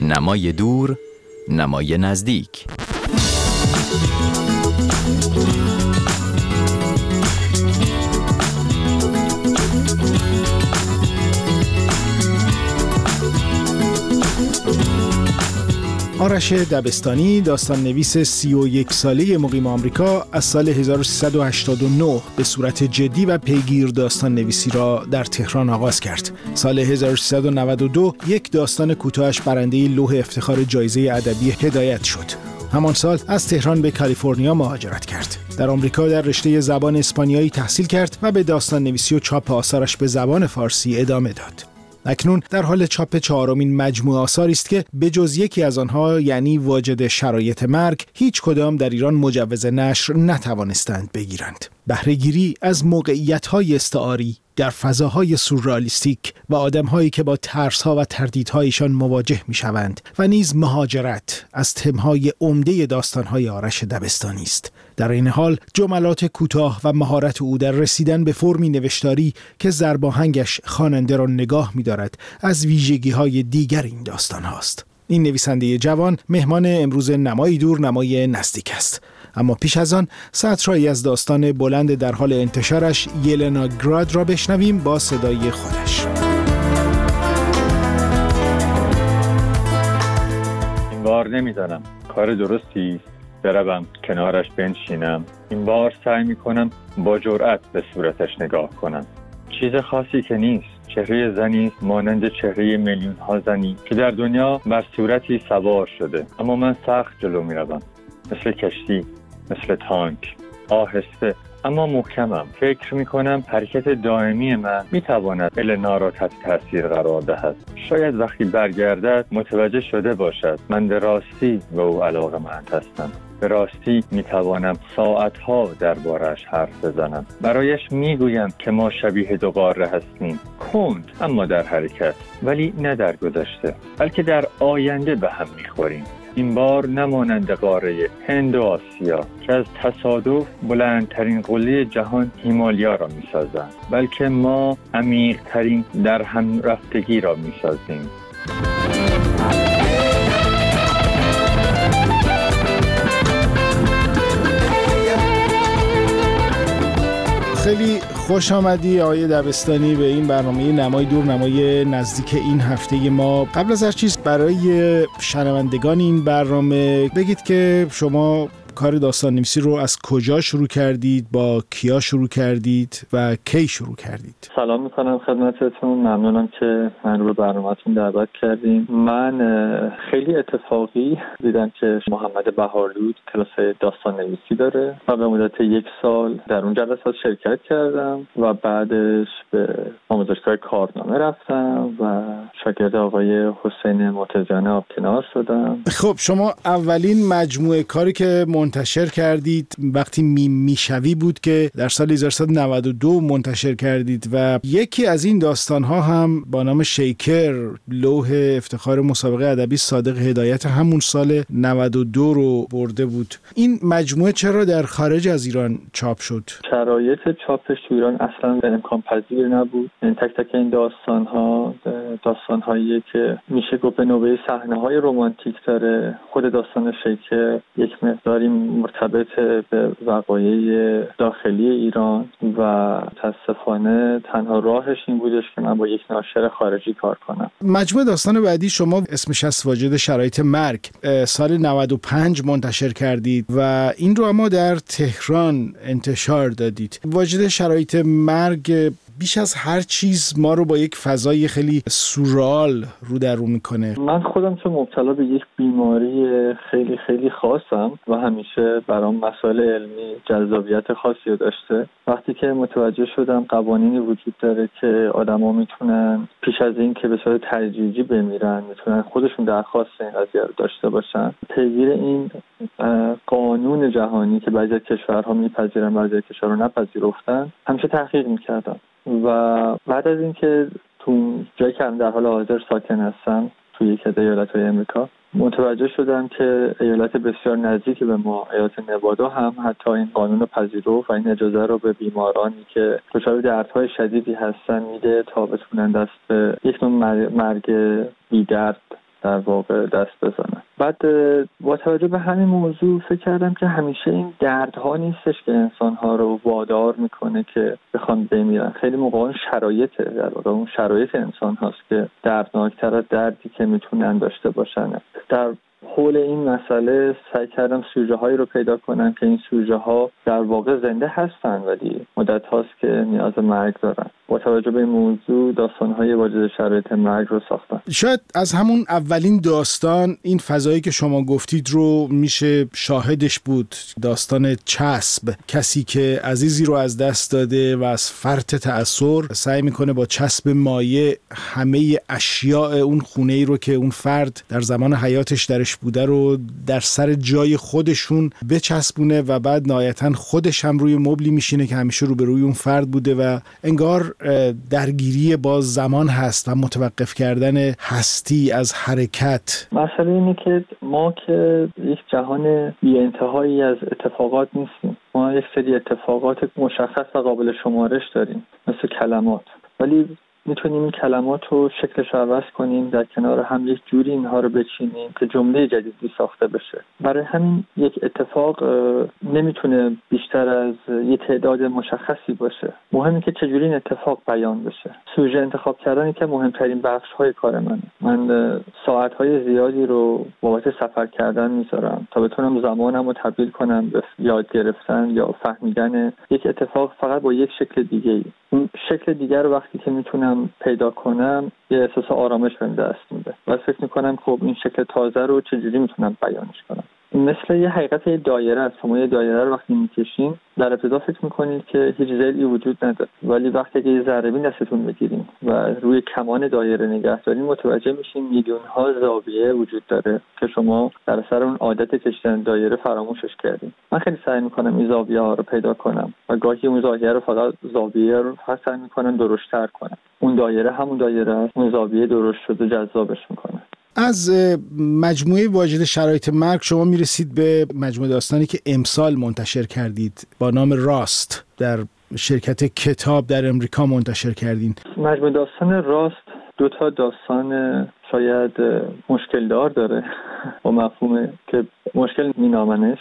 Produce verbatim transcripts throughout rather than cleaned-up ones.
نمای دور، نمای نزدیک. آرش دبستانی، داستان نویس سی و یک ساله مقیم آمریکا، از سال هزار و سیصد و هشتاد و نه به صورت جدی و پیگیر داستان نویسی را در تهران آغاز کرد. سال هزار و سیصد و نود و دو یک داستان کوتاهش برنده لوح افتخار جایزه ادبی هدایت شد. همان سال از تهران به کالیفرنیا مهاجرت کرد. در آمریکا در رشته زبان اسپانیایی تحصیل کرد و به داستان نویسی و چاپ آثارش به زبان فارسی ادامه داد. اکنون در حال چاپ چهارمین مجموعه آثاری است که به جز یکی از آنها، یعنی واجد شرایط مرگ، هیچ کدام در ایران مجوز نشر نتوانستند بگیرند. بهره گیری از موقعیت‌های استعاری در فضاهای سورئالیستیک و آدم‌هایی که با ترس‌ها و تردیدهایشان مواجه می‌شوند و نیز مهاجرت از تم‌های عمده داستان‌های آرش دبستانی است. در این حال جملات کوتاه و مهارت او در رسیدن به فرمی نوشتاری که ضرباهنگش خواننده را نگاه می‌دارد از ویژگی‌های دیگر این داستان هاست. این نویسنده جوان مهمان امروز نمای دور، نمای نزدیک است. اما پیش از آن سطرهایی از داستان بلند در حال انتشارش، یلنا گراد را بشنویم با صدای خودش. این بار نمیدانم کار درستی بروم کنارش بنشینم. این بار سعی میکنم با جرأت به صورتش نگاه کنم. چیز خاصی که نیست. چهره زنی مانند چهره میلیون ها زنی که در دنیا بر صورتی سوار شده، اما من سخت جلو میروم، مثل کشتی، مثل تانک، آهسته اما محکمم. فکر میکنم حرکت دائمی من میتواند النا را تحت تاثیر قرار دهد. شاید وقتی برگردد متوجه شده باشد من به راستی به او علاقه‌مند هستم. به راستی میتوانم ساعتها دربارش حرف بزنم. برایش میگویم که ما شبیه دو قاره هستیم، کند اما در حرکت، ولی نه در گذشته، بلکه در آینده به هم میخوریم. این بار نمانند قاره هند و آسیا که از تصادف بلندترین قله جهان هیمالیا را میسازند، بلکه ما عمیق‌ترین در هم رفتگی را میسازیم. خیلی خوش آمدی آقای دبستانی به این برنامه نمای دور، نمای نزدیک این هفته ما. قبل از هر چیز برای شنوندگان این برنامه بگید که شما کار داستان نویسی رو از کجا شروع کردید، با کیا شروع کردید و کی شروع کردید؟ سلام میکنم خدمتتون، ممنونم که من رو به برنامه‌تون دعوت کردیم. من خیلی اتفاقی دیدم که محمد بهارلود کلاس داستان نویسی داره و به مدت یک سال در اون جلسات شرکت کردم و بعدش به آموزشگاه کارنامه رفتم و شاگرد آقای حسین معتزیان آبکنار شدم. خب شما اولین مجموعه کاری که منتشر کردید وقتی میم میشوی بود که در سال هزار و سیصد و نود و دو منتشر کردید و یکی از این داستان‌ها هم با نام شیکر، لوح افتخار مسابقه ادبی صادق هدایت همون سال نود و دو رو برده بود. این مجموعه چرا در خارج از ایران چاپ شد؟ شرایط چاپش تو ایران اصلا به امکان پذیر نبود. این تک تک این داستان‌ها داستان‌هایی که میشه گفت به نوبه صحنه‌های رمانتیک داره. خود داستان شیکر یک مقداری مرتبط به وقایع داخلی ایران و متاسفانه تنها راهش این بودش که من با یک ناشر خارجی کار کنم. مجموعه داستان بعدی شما اسمش از واجد شرایط مرگ سال نود و پنج منتشر کردید و این رو اما در تهران انتشار دادید. واجد شرایط مرگ بیش از هر چیز ما رو با یک فضای خیلی سورئال رو در رو میکنه. من خودم چون مبتلا به یک بیماری خیلی خیلی خاصم و همیشه برام مسائل علمی جذابیت خاصی داشته، وقتی که متوجه شدم قوانینی وجود داره که آدما میتونن پیش از این که به صورت تدریجی بمیرن میتونن خودشون درخواست این قضیه رو داشته باشن، پیگیر این قانون جهانی که بعضی از کشورها میپذیرن بعضی از کشورها نپذیرفتن همیشه تحقیق میکردم و بعد از اینکه تو جایی که در حال حاضر ساکن هستم توی یک از ایالت‌های امریکا متوجه شدم که ایالت بسیار نزدیکی به ما، ایالت نوادا هم حتی این قانون رو پذیرفت و این اجازه رو به بیمارانی که دچار دردهای شدیدی هستن میده تا بتونن دست به یک نوع مرگ بی درد در واقع دست بزنن. بعد با توجه به همین موضوع فکر کردم که همیشه این دردها نیستش که انسان‌ها رو وادار میکنه که بخوان بمیرن. خیلی موقعا شرایطه، در واقع اون شرایط انسان هاست که دردناکتر از دردی که میتونن داشته باشن. در حول این مسئله سعی کردم سوژه هایی رو پیدا کنم که این سوژه ها در واقع زنده هستن ولی مدت هاست که نیاز مرگ دارن. با توجه به این موضوع داستان های واجد شرایط مرگ رو ساختم. شاید از همون اولین داستان این فضایی که شما گفتید رو میشه شاهدش بود، داستان چسب، کسی که عزیزی رو از دست داده و از فرط تأثیر سعی میکنه با چسب مایع همه اشیاء اون خونه‌ای رو که اون فرد در زمان حیاتش درش بوده رو در سر جای خودشون بچسبونه و بعد نهایتاً خودش هم روی مبلی میشینه که همیشه روبروی اون فرد بوده و انگار درگیری با زمان هست و متوقف کردن هستی از حرکت. مسئله اینه که ما که یک جهان بی انتهایی از اتفاقات نیستیم. ما یک سری اتفاقات مشخص و قابل شمارش داریم مثل کلمات، ولی میتونیم این کلمات رو شکلش رو عوض کنیم، در کنار هم یک جوری اینها رو بچینیم که جمله جدیدی ساخته بشه. برای همین یک اتفاق نمیتونه بیشتر از یه تعداد مشخصی باشه. مهمه که چجوری این اتفاق بیان بشه. سوژه انتخاب کردن که مهمترین بخش های کار منه. من ساعت های زیادی رو بابت سفر کردن میذارم تا بتونم زمانم رو تبدیل کنم به یاد گرفتن یا فهمیدن یک اتفاق فقط با یک شکل دیگه ای. اون شکل دیگر رو وقتی که میتونم پیدا کنم یه احساس آرامش بهم دست میده و فکر میکنم خب این شکل تازه رو چجوری میتونم بیانش کنم. مثل یه حقیقت یه دایره است. شما یه دایره رو وقتی میکشین در ابتدا فکر میکنید که هیچ ضلعی وجود نداره، ولی وقتی که یه ذره بین دستتون بگیرین و روی کمان دایره نگه دارین متوجه میشین میلیون ها زاویه وجود داره که شما در اثر اون عادت کشیدن دایره فراموشش کردین. من خیلی سعی میکنم این زاویه ها رو پیدا کنم و گاهی اون زاویه رو فقط زاویه رو فقط سعی میکنم درشت‌تر کنم. اون دایره همون دایره است، اون زاویه درشت شده جذابش میکنه. از مجموعه واجد شرایط مرگ شما میرسید به مجموعه داستانی که امسال منتشر کردید با نام راست، در شرکت کتاب در امریکا منتشر کردین. مجموعه داستان راست دو تا داستان شاید مشکل دار داره با مفهومه که مشکل مینامنش.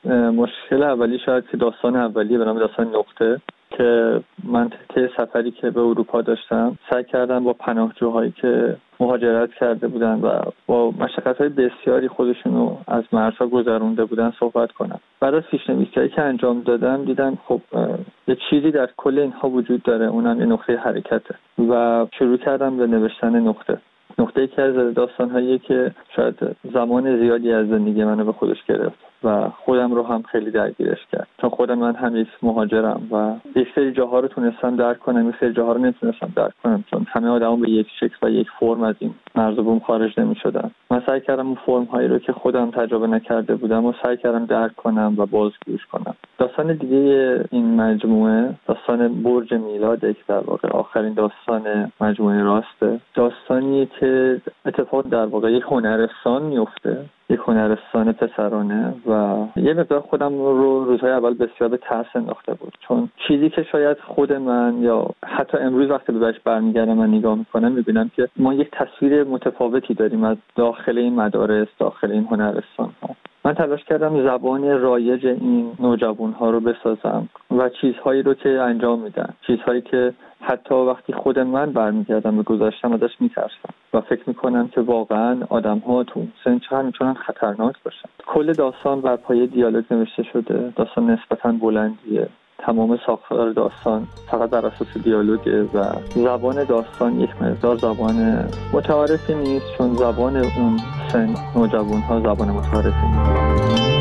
مشکل اولی شاید که داستان اولیه به نام داستان نقطه که من طی سفری که به اروپا داشتم سعی کردم با پناهجوهایی که مهاجرت کرده بودن و با مشقت‌های بسیاری خودشونو از مرزها گذرونده بودن صحبت کنم. بعد از پیش‌نویسی‌هایی که انجام دادم دیدم خب یه چیزی در کل اینها وجود داره، اونم یه نقطه حرکته و شروع کردم به نوشتن نقطه. نقطه‌ای که از داستان‌هایی که شاید زمان زیادی از زندگی منو به خودش گرفت و خودم رو هم خیلی درگیرش کرد، چون خودم من هم یک مهاجرم و یک سری جاها رو تونستم درک کنم، یک سری جاها رو نتونستم درک کنم، چون همه آدما به یک شکل و یک فرم از این مرز و بوم خارج نمی‌شدن. من سعی کردم اون فرم‌هایی رو که خودم تجربه نکرده بودم و سعی کردم درک کنم و بازگوش کنم. داستان دیگه این مجموعه داستان برج میلاده که در واقع آخرین داستان مجموعه راسته. داستانی که اتفاق در واقع یک هنرستان میفته، یک هنرستان پسرانه و یه مقدار خودم رو روزهای اول بسیار به ترس انداخته بود، چون چیزی که شاید خود من یا حتی امروز وقتی بهش برمیگردم من نگاه میکنم میبینم که ما یک تصویر متفاوتی داریم از داخل این مدارس، داخل این هنرستان ها. من تلاش کردم زبان رایج این نوجوان ها رو بسازم و چیزهایی رو که انجام میدن، چیزهایی که حتی وقتی خود من برمیگردم به گذشتم ازش میترسم و فکر میکنم که واقعا آدم ها تو سن چقدر میتونن خطرناک باشن. کل داستان بر پایه دیالوگ نوشته شده، داستان نسبتاً بلندیه، تمام ساختار داستان فقط بر اساس دیالوگه و زبان داستان یک مقدار زبان متعارفی نیست، چون زبان اون سن نوجوان ها زبان متعارفی نیست.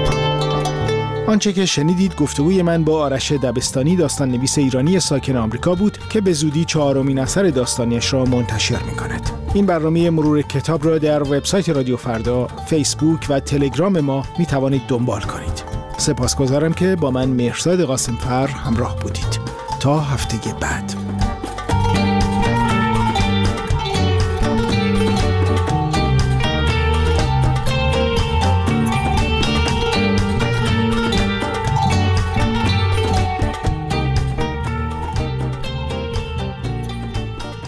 آنچه که شنیدید گفتگوی من با آرش دبستانی، داستان نویس ایرانی ساکن آمریکا بود که به زودی چهارمین اثر داستانیش را منتشر می‌کند. این برنامه مرور کتاب را در وبسایت رادیو فردا، فیسبوک و تلگرام ما می‌توانید دنبال کنید. سپاسگزارم که با من مهرزاد قاسم‌فر همراه بودید. تا هفته بعد.